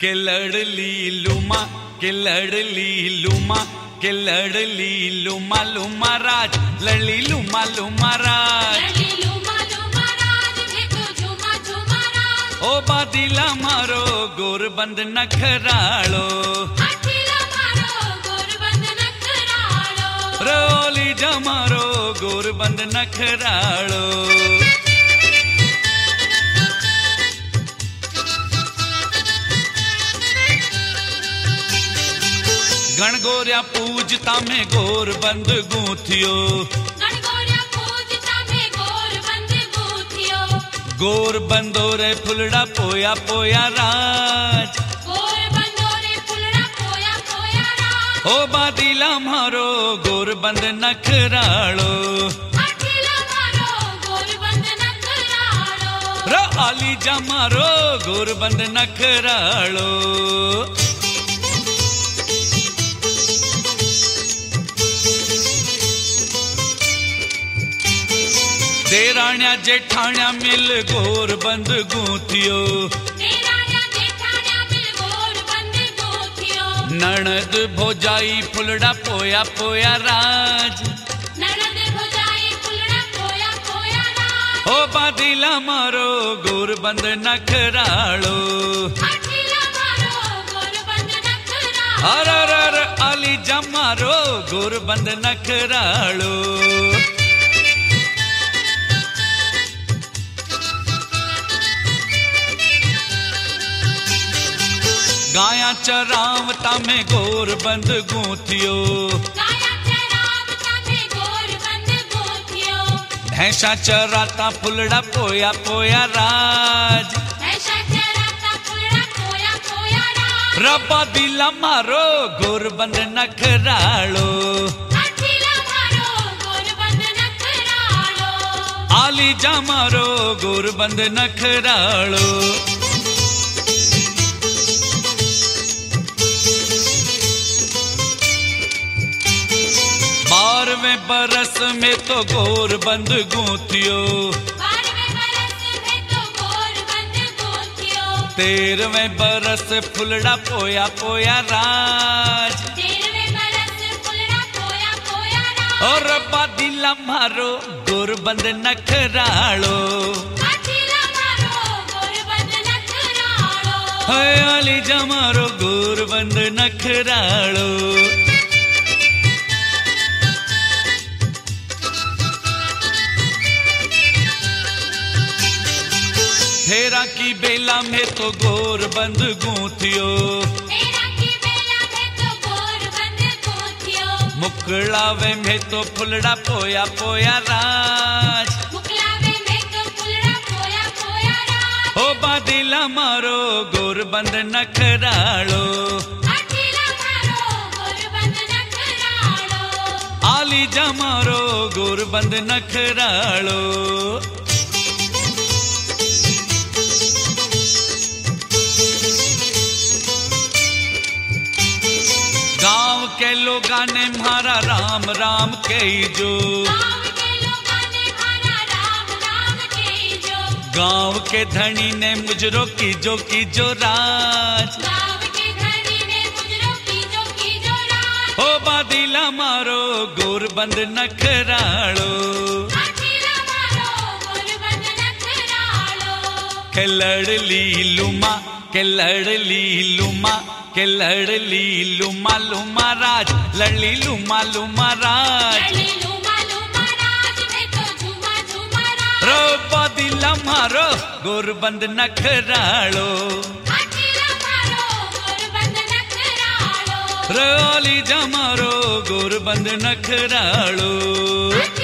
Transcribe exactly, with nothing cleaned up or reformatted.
के लड़ली लुमा के लड़ली लुमा के लड़ली लुमा लुमा राज लड़ली लुमा लुमा राज ओ बादिला मारो गोरबंद नखरालो रोली जमारो गोरबंद नखरालो गणगोरिया पूजता में गोरबंद गूंथियो गोरबंदो रे फुलड़ा पोया पोया राज ओ बादिला मारो गोरबंद नखरालो रो आली जा मारो गोरबंद नखरालो देराण्या जेठाण्या मिल गोरबंद गूंथियो ननद भोजाई फुलड़ा पोया पोया राज ओ बादिला मारो गोरबंद नखरालो हर हर आली जा मारो गोरबंद नखरालो गाया चरावता में गोरबंद गूंथियो भैंसा चराता फुलड़ा पोया पोया राज रब्बा दिला मारो गोरबंद नखरालो आली जा मारो गोरबंद नखरालो बारहवें बरस में तो गोरबंद गूंथियो तेरहवें बरस फुलड़ा पोया पोया राज और बादिला मारो गोरबंद नखरालो आली जा मारो गोरबंद नखरालो फेरा की बेला में तो गोरबंद गूंथियो मुकलावे में तो फुलड़ा पोया पोया राज ओ बादिला मारो गोरबंद नखरालो आली जा मारो गोरबंद नखरालो गाँव के लोगा ने मारा राम राम के जो गाँव के धनी ने मुजरो की जो की जो राज ओ बादिला मारो गोरबंद नखरालो के लड़ली लुमा के लड़ली लुमा के लड़ली लुमा लुमा राज लड़ली लुमा लुमा राज रो बादिला मारो गोरबंद नखरालो रो आली जा मारो गोरबंद नखरालो।